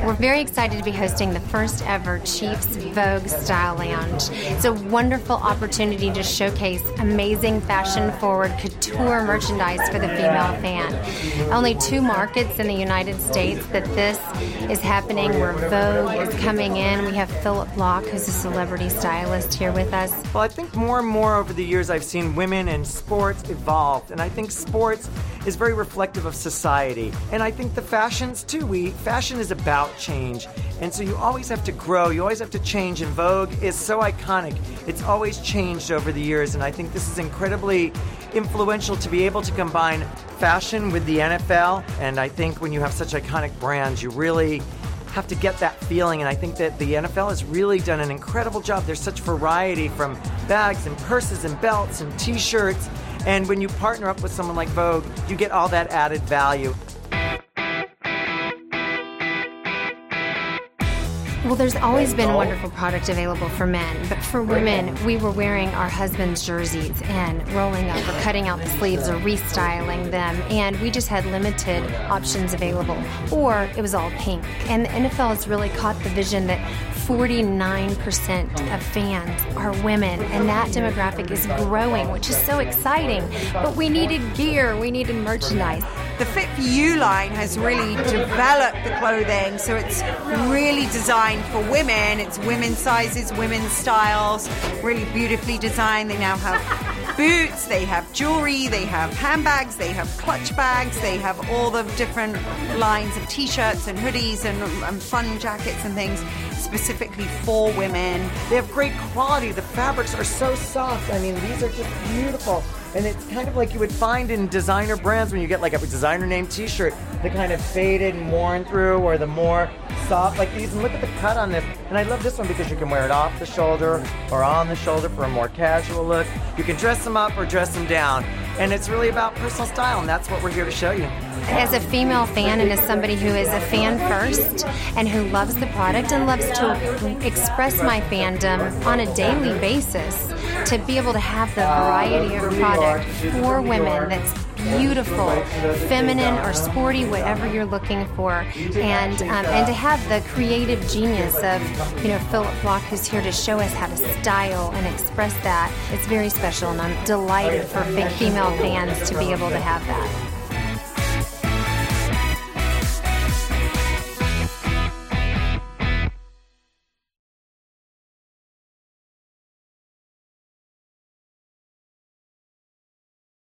We're very excited to be hosting the first ever Chiefs Vogue Style Lounge. It's a wonderful opportunity to showcase amazing fashion-forward couture merchandise for the female fan. Only 2 markets in the United States that this is happening where Vogue is coming in. We have Philip Block, who's a celebrity stylist, here with us. Well, I think more and more over the years I've seen women and sports evolved, and I think sports is very reflective of society. And I think the fashions too. Fashion is about change, and so you always have to grow, you always have to change, and Vogue is so iconic. It's always changed over the years, and I think this is incredibly influential to be able to combine fashion with the NFL. And I think when you have such iconic brands, you really have to get that feeling, and I think that the NFL has really done an incredible job. There's such variety from bags and purses and belts and t-shirts, and when you partner up with someone like Vogue, you get all that added value. Well, there's always been wonderful product available for men, but for women, we were wearing our husband's jerseys and rolling up or cutting out the sleeves or restyling them, and we just had limited options available, or it was all pink. And the NFL has really caught the vision that 49% of fans are women, and that demographic is growing, which is so exciting. But we needed gear, we needed merchandise. The Fit For You line has really developed the clothing, so it's really designed for women. It's women's sizes, women's styles, really beautifully designed. They now have boots, they have jewelry, they have handbags, they have clutch bags, they have all the different lines of t-shirts and hoodies and fun jackets and things specifically for women. They have great quality. The fabrics are so soft. I mean, these are just beautiful. And it's kind of like you would find in designer brands when you get like a designer name t-shirt, the kind of faded and worn through, or the more soft like these. And look at the cut on this. And I love this one because you can wear it off the shoulder or on the shoulder for a more casual look. You can dress them up or dress them down. And it's really about personal style, and that's what we're here to show you. As a female fan and as somebody who is a fan first and who loves the product and loves to express my fandom on a daily basis, to be able to have the variety of product for women that's beautiful, feminine or sporty, whatever you're looking for, and to have the creative genius of Philip Block, who's here to show us how to style and express that. It's very special, and I'm delighted for female fans to be able to have that.